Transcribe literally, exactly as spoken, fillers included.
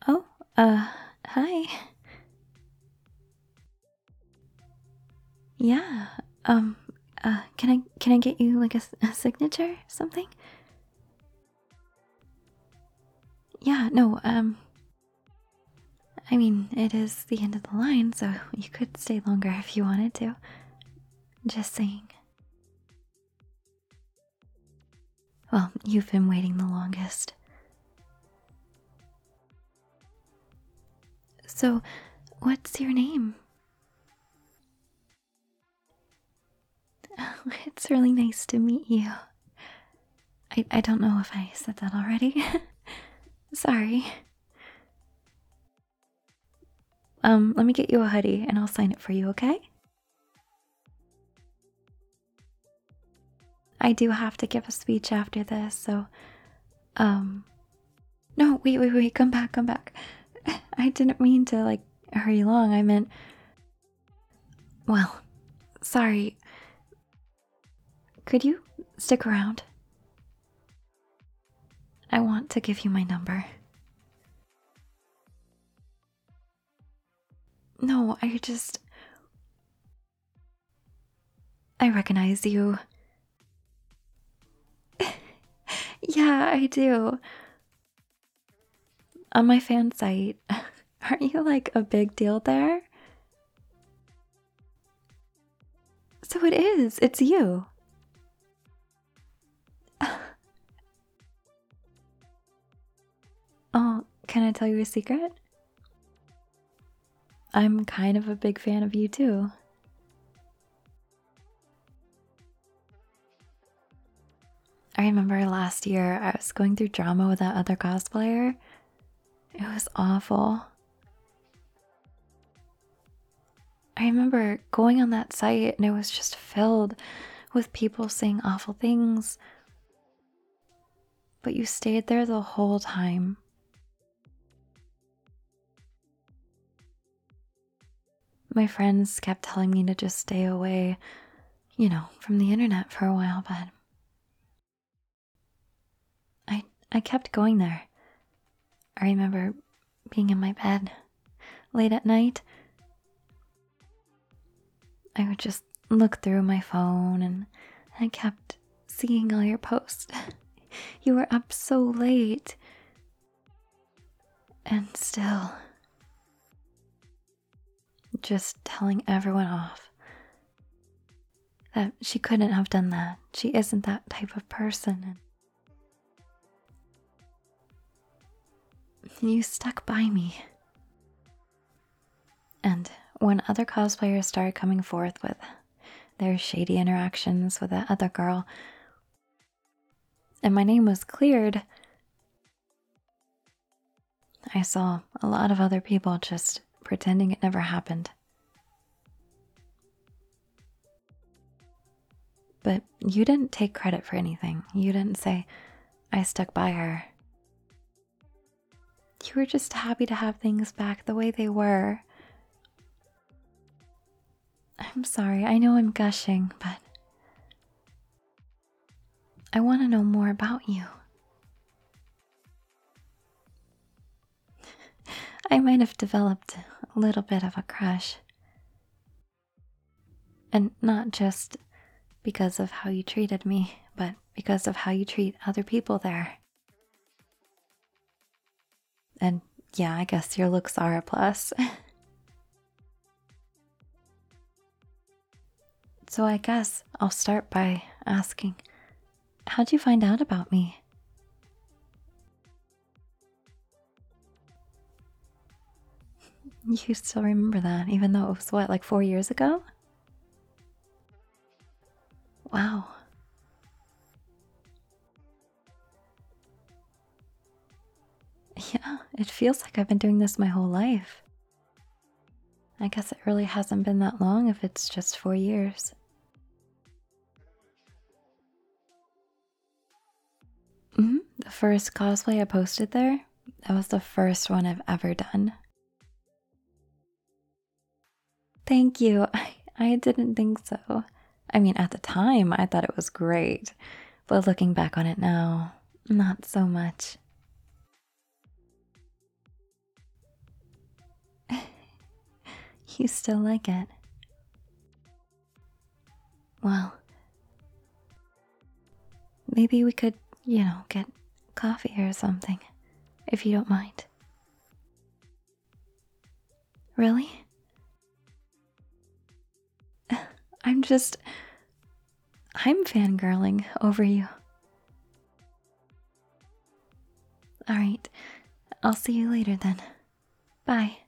Oh, uh, hi. Yeah. Um, uh, can I can I get you like a, s- a signature or something? Yeah, no, um, I mean, it is the end of the line, so you could stay longer if you wanted to. Just saying. Well, you've been waiting the longest. So, what's your name? It's really nice to meet you. I, I don't know if I said that already. Sorry. Um, let me get you a hoodie and I'll sign it for you, okay? I do have to give a speech after this, so um no, wait, wait, wait, come back, come back. I didn't mean to like hurry along. I meant well, sorry. Could you stick around? I want to give you my number. No, I just I recognize you. Yeah, I do. On my fan site. Aren't you like a big deal there? So it is. It's you. Oh, can I tell you a secret? I'm kind of a big fan of you too. I remember last year I was going through drama with that other cosplayer. It was awful. I remember going on that site and it was just filled with people saying awful things, but you stayed there the whole time. My friends kept telling me to just stay away, you know, from the internet for a while, but I I kept going there. I remember being in my bed late at night. I would just look through my phone and I kept seeing all your posts. You were up so late. And still, just telling everyone off that she couldn't have done that. She isn't that type of person. And you stuck by me. And when other cosplayers started coming forth with their shady interactions with that other girl, and my name was cleared, I saw a lot of other people just pretending it never happened. But you didn't take credit for anything. You didn't say, I stuck by her. You were just happy to have things back the way they were. I'm sorry, I know I'm gushing, but I want to know more about you. I might have developed a little bit of a crush. And not just because of how you treated me, but because of how you treat other people there. And yeah, I guess your looks are a plus. So I guess I'll start by asking, how'd you find out about me? You still remember that, even though it was what, like four years ago? Wow. Yeah, it feels like I've been doing this my whole life. I guess it really hasn't been that long if it's just four years. Hmm. The first cosplay I posted there, that was the first one I've ever done. Thank you. I, I didn't think so. I mean, at the time, I thought it was great, but looking back on it now, not so much. you still like it. Well, maybe we could, you know, get coffee or something, if you don't mind. Really? I'm just. I'm fangirling over you. Alright, I'll see you later then. Bye.